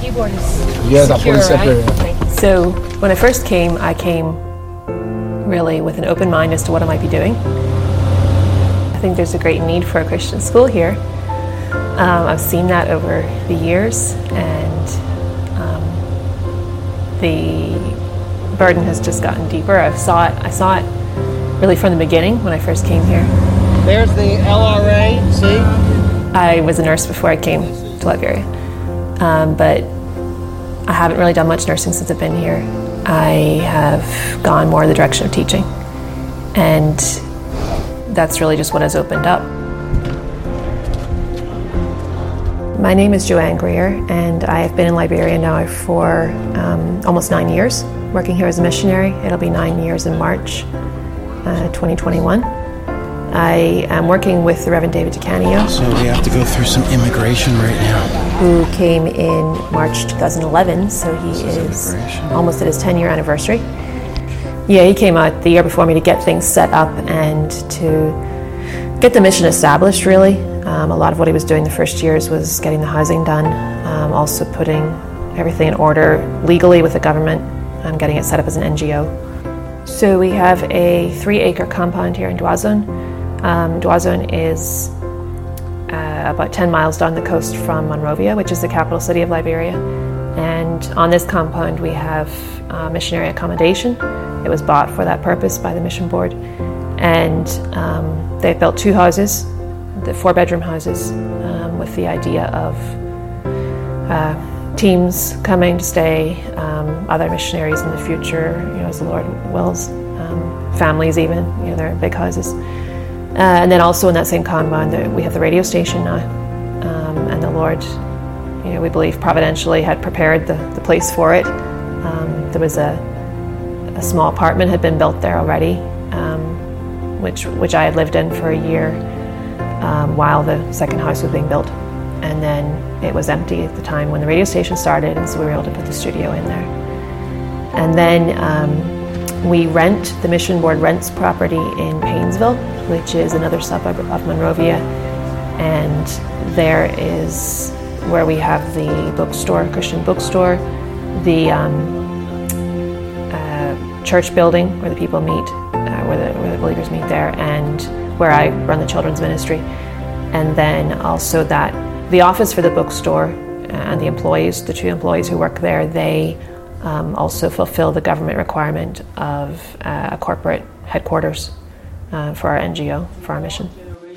keyboard is Yeah, secure, that right? separate. So when I first came, I came really with an open mind as to what I might be doing. I think there's a great need for a Christian school here. I've seen that over the years, and the burden has just gotten deeper. I saw it really from the beginning when I first came here. There's the LRA, see? I was a nurse before I came to Liberia, but I haven't really done much nursing since I've been here. I have gone more in the direction of teaching, and that's really just what has opened up. My name is Joanne Greer, and I have been in Liberia now for almost 9 years, working here as a missionary. It'll be 9 years in March 2021. I am working with the Reverend David DeCanio. So we have to go through some immigration right now. Who came in March 2011, so he is almost at his 10-year anniversary. Yeah, he came out the year before me to get things set up and to get the mission established, really. A lot of what he was doing the first years was getting the housing done, also putting everything in order legally with the government, getting it set up as an NGO. So we have a 3-acre compound here in Douazone. Douazone is about 10 miles down the coast from Monrovia, which is the capital city of Liberia. And on this compound we have missionary accommodation. It was bought for that purpose by the mission board. And they've built 2 houses, the 4-bedroom houses, with the idea of teams coming to stay, other missionaries in the future, as the Lord wills, families even, they're big houses. And then also in that same compound, we have the radio station now, and the Lord, we believe providentially had prepared the place for it. There was a small apartment had been built there already, which I had lived in for a year while the second house was being built. And then it was empty at the time when the radio station started, and so we were able to put the studio in there. And then the mission board rents property in Paynesville, which is another suburb of Monrovia, and there is where we have the bookstore, Christian bookstore, the church building where the people meet, where the believers meet there, and where I run the children's ministry. And then also the office for the bookstore and the employees, the 2 employees who work there, they also fulfill the government requirement of a corporate headquarters for our NGO, for our mission.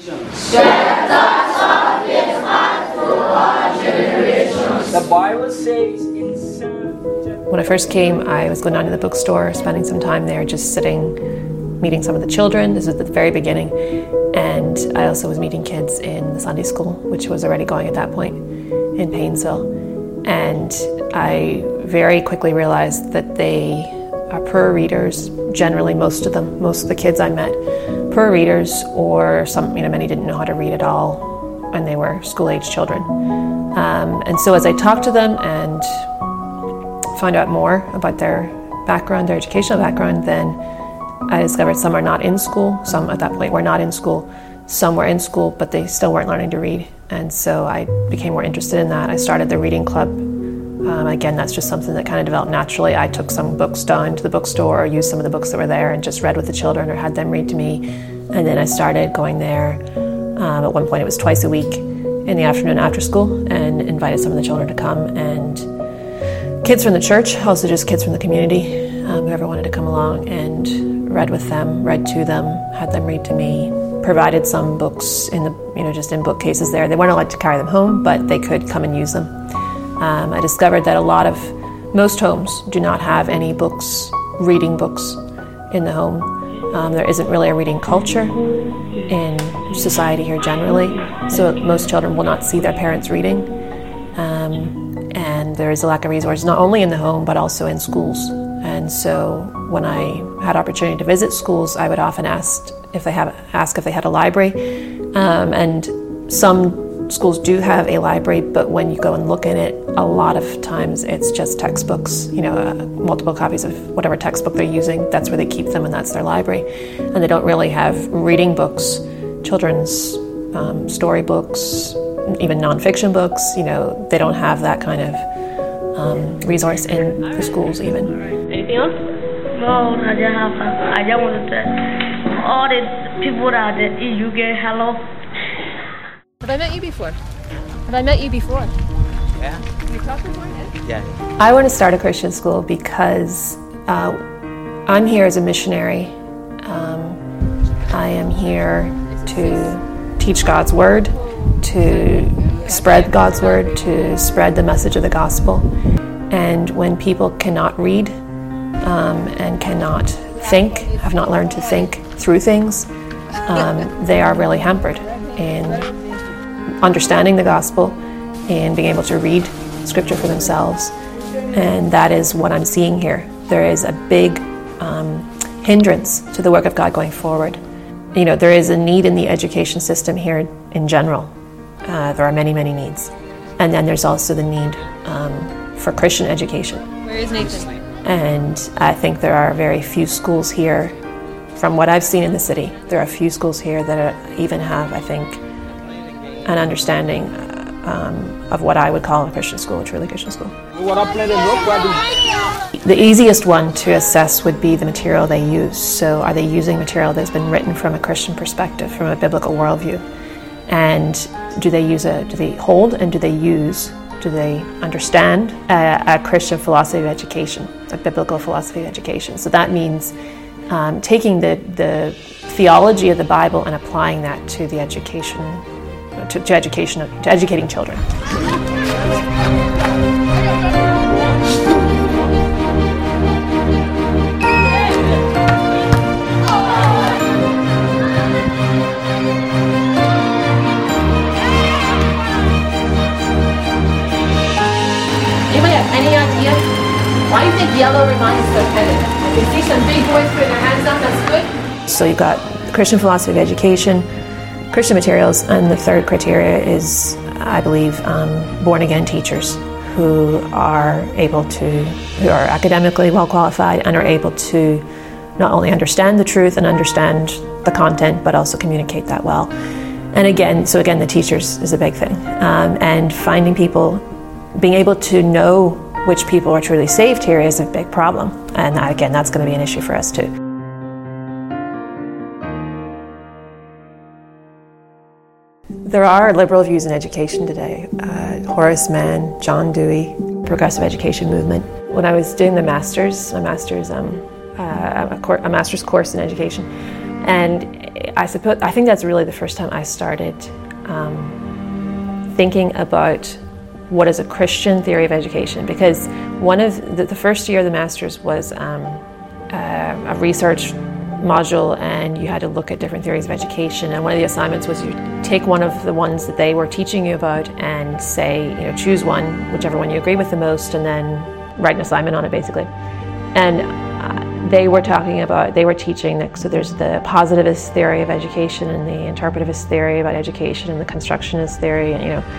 The Bible says when I first came, I was going down to the bookstore, spending some time there, just sitting, meeting some of the children. This was at the very beginning. And I also was meeting kids in the Sunday school, which was already going at that point in Paynesville. And I very quickly realized that they are poor readers, generally most of the kids I met, poor readers, or many didn't know how to read at all, and they were school-age children. And so as I talked to them and found out more about their background, their educational background, then I discovered some are not in school, some at that point were not in school, some were in school, but they still weren't learning to read. And so I became more interested in that. I started the reading club. Again, that's just something that kind of developed naturally. I took some books down to the bookstore or used some of the books that were there and just read with the children or had them read to me. And then I started going there. At one point it was twice a week in the afternoon after school, and invited some of the children to come, and kids from the church, also just kids from the community, whoever wanted to come along, and read with them, read to them, had them read to me, provided some books in just in bookcases there. They weren't allowed to carry them home, but they could come and use them. I discovered that most homes do not have any books, reading books in the home. There isn't really a reading culture in society here generally, so most children will not see their parents reading. And there is a lack of resources, not only in the home, but also in schools. And so when I had opportunity to visit schools, I would often ask if they had a library. And some schools do have a library, but when you go and look in it, a lot of times it's just textbooks, multiple copies of whatever textbook they're using. That's where they keep them, and that's their library. And they don't really have reading books, children's storybooks, even nonfiction books. They don't have that kind of resource in the schools even. Anything else? No, I just want to tell all the people that are in UK, hello. Have I met you before? Yeah. We talked before, yeah? Yeah. I want to start a Christian school because I'm here as a missionary. I am here to teach God's Word, to spread God's Word, to spread the message of the gospel. And when people cannot read and cannot think, have not learned to think through things, they are really hampered in understanding the gospel and being able to read scripture for themselves. And that is what I'm seeing here. There is a big hindrance to the work of God going forward. You know, there is a need in the education system here in general. There are many, many needs. And then there's also the need for Christian education. Where is Nathan? And I think there are very few schools here, from what I've seen in the city, there are few schools here that even have, I think, an understanding of what I would call a Christian school, a truly Christian school. The easiest one to assess would be the material they use. So are they using material that's been written from a Christian perspective, from a biblical worldview? And do they hold and do they understand a Christian philosophy of education, a biblical philosophy of education? So that means taking the theology of the Bible and applying that to the education, to educating children. Anybody have any idea? Why do you think yellow reminds us of heaven? I can see some big boys putting their hands up, that's good. So you've got Christian philosophy of education, Christian materials, and the third criteria is, I believe, born-again teachers who are academically well qualified and are able to not only understand the truth and understand the content, but also communicate that well. And again, the teachers is a big thing. And finding people, being able to know which people are truly saved here is a big problem. And again, that's going to be an issue for us too. There are liberal views in education today. Horace Mann, John Dewey, progressive education movement. When I was doing a master's course in education, and I think that's really the first time I started thinking about what is a Christian theory of education. Because one of the first year of the master's was a research module, and you had to look at different theories of education, and one of the assignments was you take one of the ones that they were teaching you about and say, choose one, whichever one you agree with the most, and then write an assignment on it basically. And they were teaching that, so there's the positivist theory of education and the interpretivist theory about education and the constructionist theory,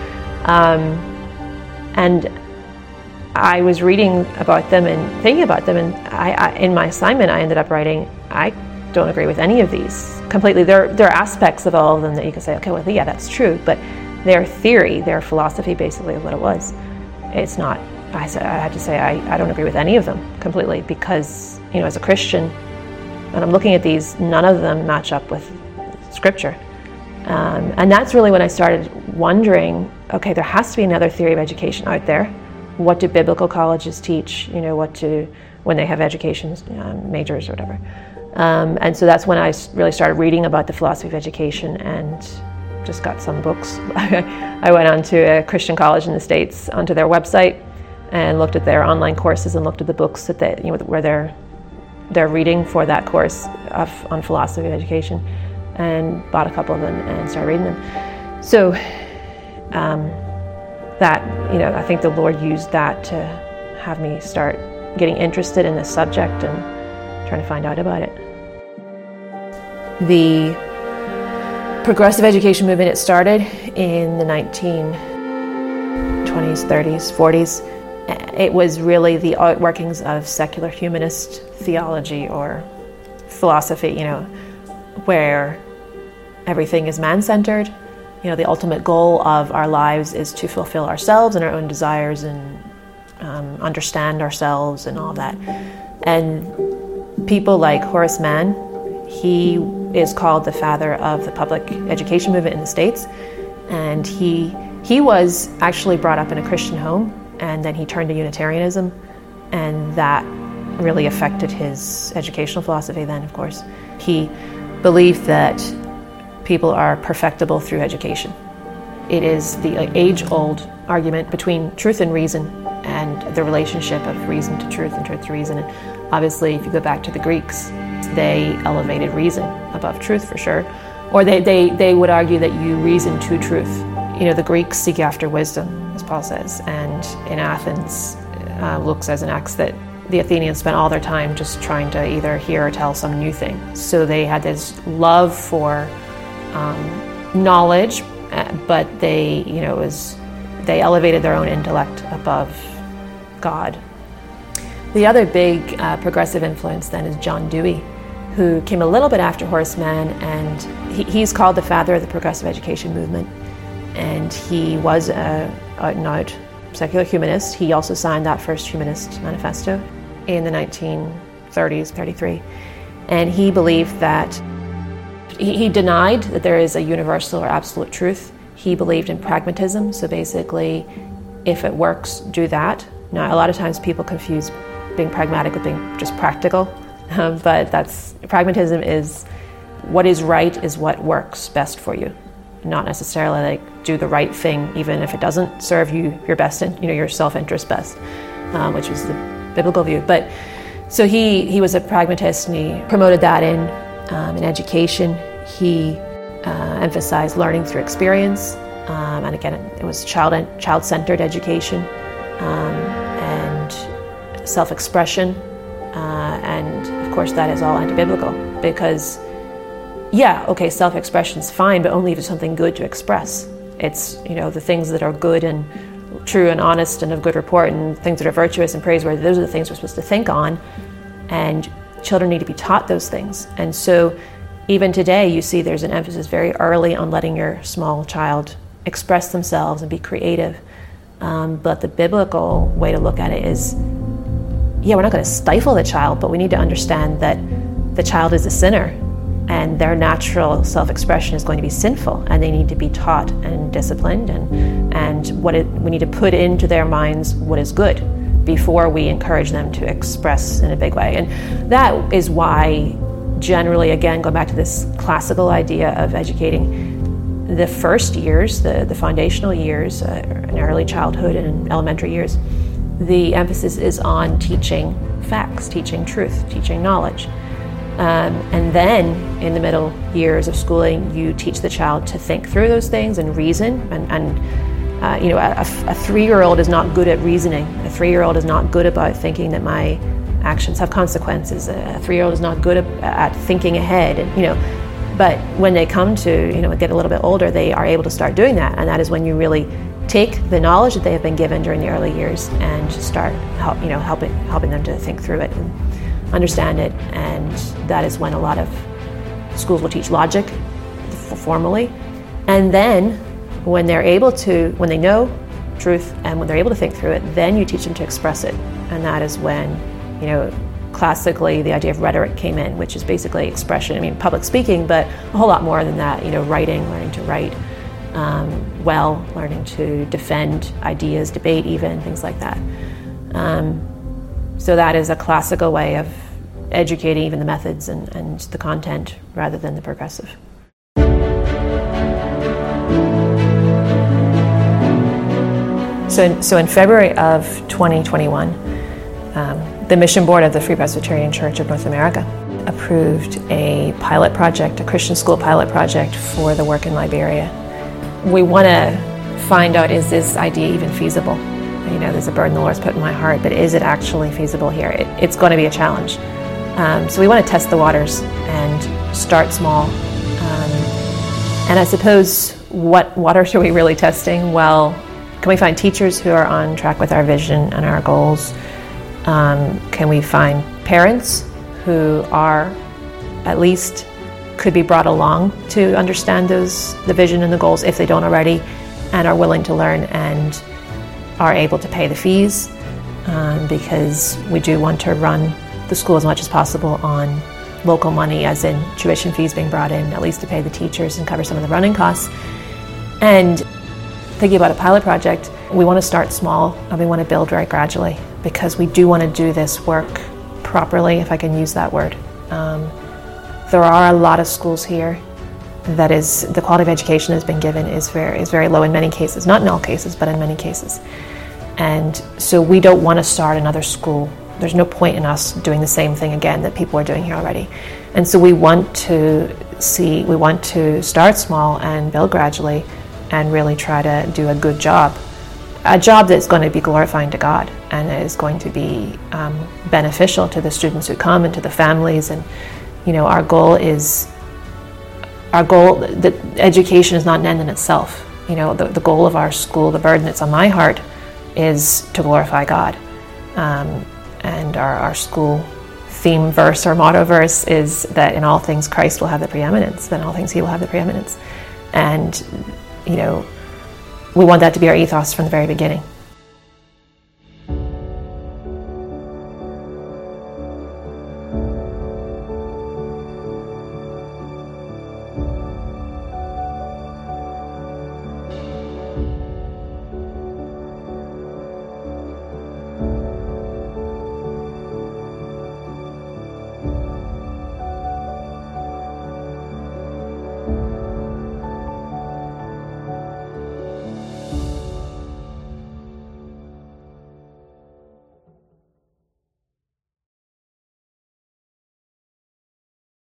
and I was reading about them and thinking about them, and I in my assignment I ended up writing, I don't agree with any of these completely. There are aspects of all of them that you can say, okay, well, yeah, that's true, but their theory, their philosophy basically of what it was, it's not. I had to say I don't agree with any of them completely, because as a Christian, when I'm looking at these, none of them match up with Scripture. And that's really when I started wondering, okay, there has to be another theory of education out there. What do biblical colleges teach? When they have education majors or whatever. And so that's when I really started reading about the philosophy of education and just got some books. I went on to a Christian college in the States, onto their website, and looked at their online courses and looked at the books that where they're reading for that course on philosophy of education, and bought a couple of them and started reading them. So I think the Lord used that to have me start getting interested in this subject and trying to find out about it. The progressive education movement, it started in the 1920s, 30s, 40s. It was really the outworkings of secular humanist theology or philosophy, where everything is man-centered. The ultimate goal of our lives is to fulfill ourselves and our own desires and understand ourselves and all that. And people like Horace Mann, he is called the father of the public education movement in the States. And he was actually brought up in a Christian home, and then he turned to Unitarianism, and that really affected his educational philosophy then, of course. He believed that people are perfectible through education. It is the age-old argument between truth and reason, and the relationship of reason to truth and truth to reason. And obviously, if you go back to the Greeks, they elevated reason above truth for sure. Or they would argue that you reason to truth. You know, the Greeks seek after wisdom, as Paul says, and in Athens looks as an axe that the Athenians spent all their time just trying to either hear or tell some new thing. So they had this love for knowledge, but they elevated their own intellect above God. The other big progressive influence then is John Dewey, who came a little bit after Horace Mann, and he's called the father of the progressive education movement. And he was an out-and-out secular humanist. He also signed that first humanist manifesto in the 1930s, 33. And he believed that, he denied that there is a universal or absolute truth. He believed in pragmatism, so basically, if it works, do that. Now, a lot of times people confuse being pragmatic with being just practical, but pragmatism is what is right is what works best for you, not necessarily like do the right thing even if it doesn't serve you your best, your self-interest best, which was the biblical view. But so he was a pragmatist, and he promoted that in education. He emphasized learning through experience, and again, it was child-centered education and self-expression, and of course that is all anti-biblical, because self-expression is fine, but only if it's something good to express. It's, the things that are good and true and honest and of good report, and things that are virtuous and praiseworthy, those are the things we're supposed to think on, and children need to be taught those things. And so even today you see there's an emphasis very early on letting your small child express themselves and be creative. But the biblical way to look at it is, we're not going to stifle the child, but we need to understand that the child is a sinner, and their natural self-expression is going to be sinful, and they need to be taught and disciplined, and we need to put into their minds what is good before we encourage them to express in a big way. And that is why, generally, again, going back to this classical idea of educating, the first years, the foundational years, in early childhood and elementary years, the emphasis is on teaching facts, teaching truth, teaching knowledge. And then in the middle years of schooling, you teach the child to think through those things and reason. And a 3-year-old is not good at reasoning. A 3-year-old is not good about thinking that my actions have consequences. A 3-year-old is not good at thinking ahead. And, but when they come to get a little bit older, they are able to start doing that. And that is when you really take the knowledge that they have been given during the early years and start helping them to think through it and understand it. And that is when a lot of schools will teach logic formally. And then when they know truth and when they're able to think through it, then you teach them to express it. And that is when, classically the idea of rhetoric came in, which is basically expression. Public speaking, but a whole lot more than that. Writing, learning to write learning to defend ideas, debate even, things like that. So that is a classical way of educating, even the methods and the content, rather than the progressive. So in February of 2021, the Mission Board of the Free Presbyterian Church of North America approved a pilot project, a Christian school pilot project for the work in Liberia. We want to find out, is this idea even feasible? There's a burden the Lord's put in my heart, but is it actually feasible here? It's going to be a challenge. So we want to test the waters and start small. And I suppose, what waters are we really testing? Well, can we find teachers who are on track with our vision and our goals? Can we find parents who are, at least, could be brought along to understand the vision and the goals if they don't already, and are willing to learn and are able to pay the fees? because we do want to run the school as much as possible on local money, as in tuition fees being brought in, at least to pay the teachers and cover some of the running costs. And thinking about a pilot project, we want to start small and we want to build very gradually, because we do want to do this work properly, if I can use that word. There are a lot of schools here that the quality of education that's been given is very low in many cases, not in all cases, but in many cases. And so we don't want to start another school. There's no point in us doing the same thing again that people are doing here already. And so we want to start small and build gradually and really try to do a good job. A job that's going to be glorifying to God and is going to be beneficial to the students who come and to the families. And our goal that education is not an end in itself. The goal of our school, the burden that's on my heart, is to glorify God. And our school theme verse or motto verse is that in all things Christ will have the preeminence, that in all things he will have the preeminence. And we want that to be our ethos from the very beginning.